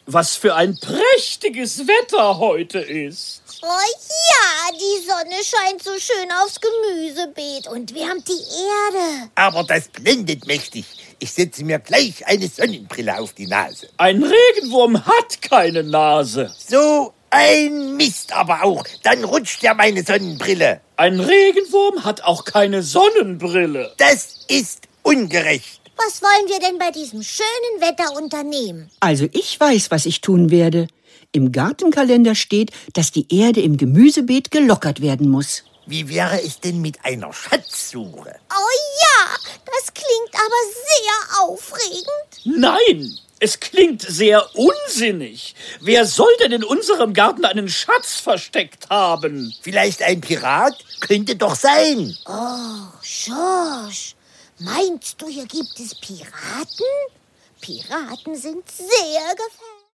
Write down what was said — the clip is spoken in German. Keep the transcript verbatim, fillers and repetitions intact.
Was für ein prächtiges Wetter heute ist. Oh ja, die Sonne scheint so schön aufs Gemüsebeet und wärmt die Erde. Aber das blendet mächtig. Ich setze mir gleich eine Sonnenbrille auf die Nase. Ein Regenwurm hat keine Nase. So ein Mist aber auch. Dann rutscht ja meine Sonnenbrille. Ein Regenwurm hat auch keine Sonnenbrille. Das ist ungerecht. Was wollen wir denn bei diesem schönen Wetter unternehmen? Also ich weiß, was ich tun werde. Im Gartenkalender steht, dass die Erde im Gemüsebeet gelockert werden muss. Wie wäre es denn mit einer Schatzsuche? Oh ja, das klingt aber sehr aufregend. Nein, es klingt sehr unsinnig. Wer soll denn in unserem Garten einen Schatz versteckt haben? Vielleicht ein Pirat? Könnte doch sein. Oh, Schorsch, meinst du, hier gibt es Piraten? Piraten sind sehr gefährlich.